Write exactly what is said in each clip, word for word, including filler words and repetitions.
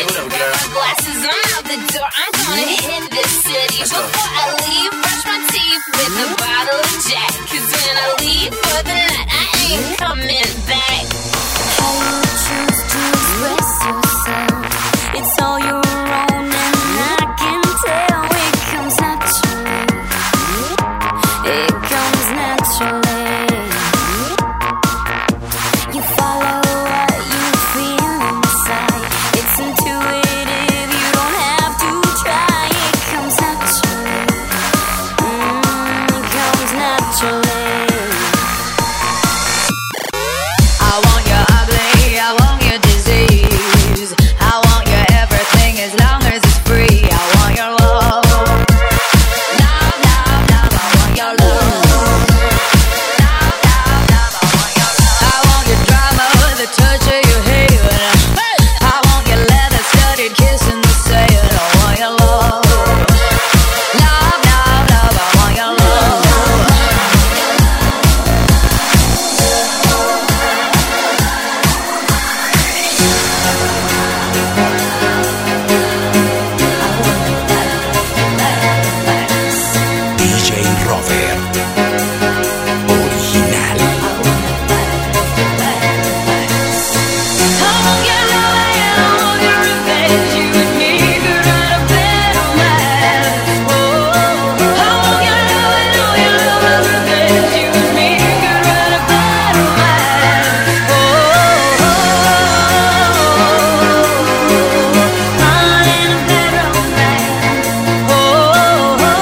Hey, what up, girl? Glasses, I'm out the door. I'm gonna hit this city. Let's go. Before I leave, brush my teeth with a bottle of Jack. Cause when I leave for the night, I ain't coming back. How you choose to express yourself, it's all your own, and I can tell it comes naturally. It comes naturally. You follow what you feel inside. It's intuitive, you don't have to try. It comes naturally. Mm, it comes naturally. I want your ugly, I want your disease, I want your everything as long as it's free. I want your love, love, love, love. I want your love, love, love, love. I want your love. I want your drama, the touch of your hair. I want your leather-studded kiss in the sand. I want your love, love, love, love. I want your love. D J Robert. Original. I want your love and I want your revenge. You and me could write a better life. Oh, I want your love and all your love and revenge. You and me could write a better life. Oh, all in a better life. Oh, all in a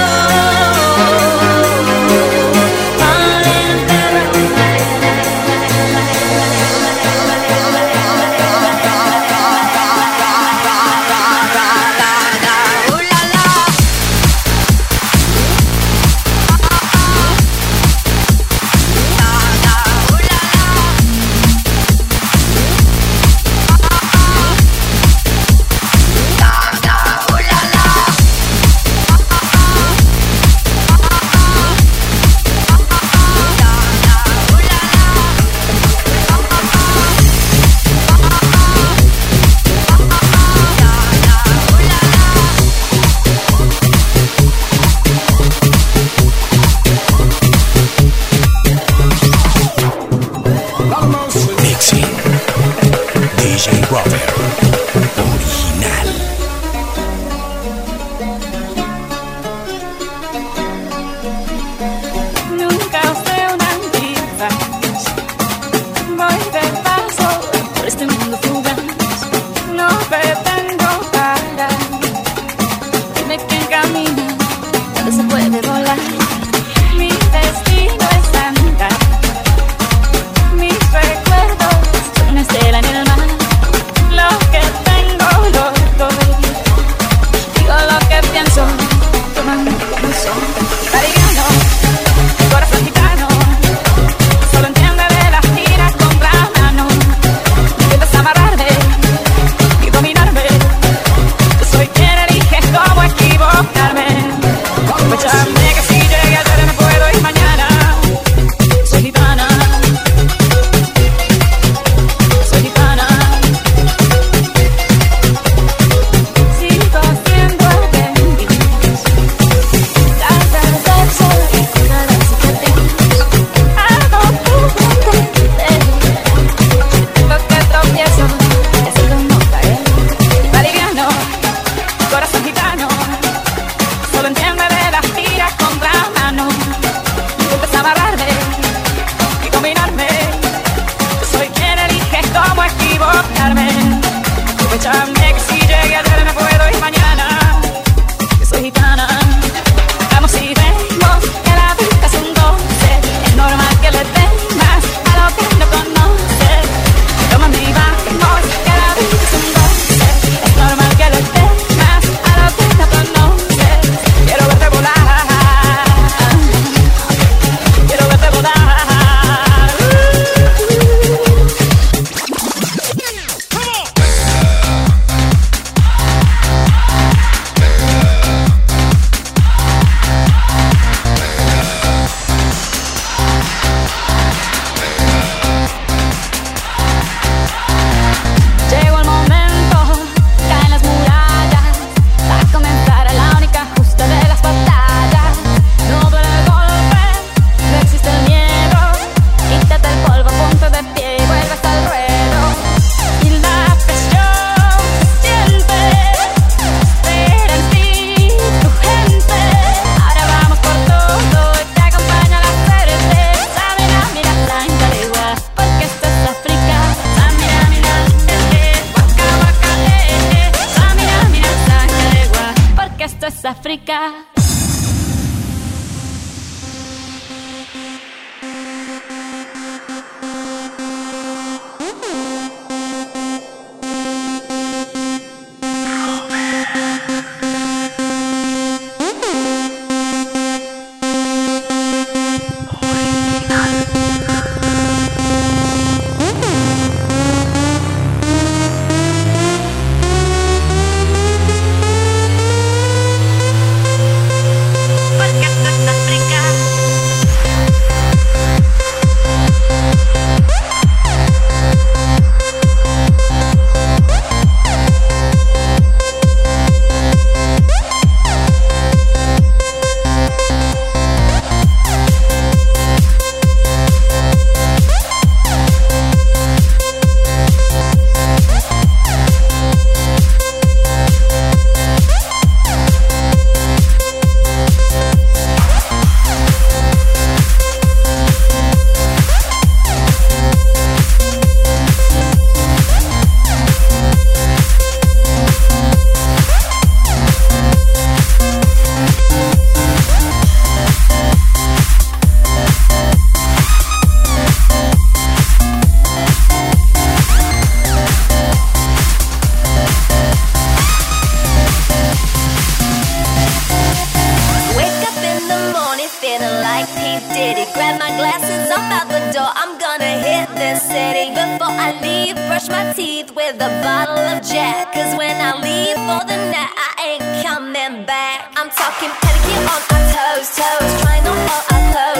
Mixing. D J Robert. Original. Nunca fue una diva. Voy de paso por este mundo fugaz. No pretendo parar. Dime quién camina, dónde se puede volar. Mi destino es andar. Mis recuerdos son una estela en el mar. Lo que tengo lo doy. Digo lo que pienso, tomando como son. Cariñano, corazón gitano, solo entiende de las tiras contra mano. Intentas amarrarme y dominarme. Yo soy quien elige cómo equivocarme. Escúchame que si llegué ayer me puedo ir mañana. Soy gitana, soy gitana. Sigo siendo aprendiz. Tal vez sexo y cura la cicatriz. Hago tu mente. Lo que tropiezo es el no caer. Valiviano, corazón gitano, solo entiende de las tiras contra mano. Intentas amarrarme y dominarme. Yo soy quien elige cómo equivocarme. Escúchame que si llegué ayer me puedo ir mañana. Que soy gitana. Vamos y vemos que la vida es un goce. Es normal que le temas a lo que no conoces. Tómame y vamos que la vida es un goce. Es normal que le temas a lo que no conoces. Quiero verte volar. Quiero verte volar. África. brush my teeth with a bottle of Jack. Cause when I leave for the night, I ain't coming back. I'm talking pedicure on our toes, toes, trying on all our clothes.